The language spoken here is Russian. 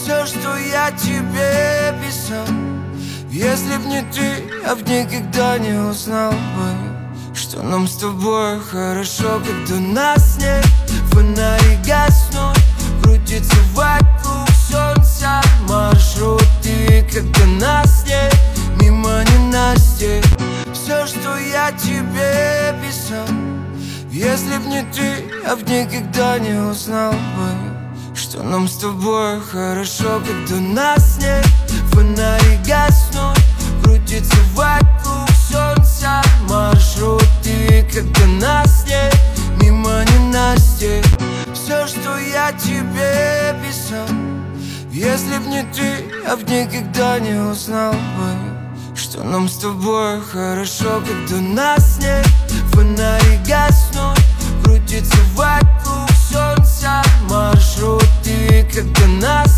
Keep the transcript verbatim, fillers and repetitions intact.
все, что я тебе писал. Если б не ты, я б никогда не узнал бы, что нам с тобой хорошо, когда нас нет. Фонари гаснут, крутится вокруг солнца маршруты, когда нас нет, мимо ненастья. Все, что я тебе писал. Если б не ты, я б никогда не узнал бы, что нам с тобой хорошо, когда нас нет. Фонари гаснут, крутится вокруг солнца маршруты, когда нас нет, мимо ненастья. Все, что я тебе писал. Если б не ты, я б никогда не узнал бы, что нам с тобой хорошо, когда нас нет. Фонари гаснут, крутится вокруг солнца маршруты, когда нас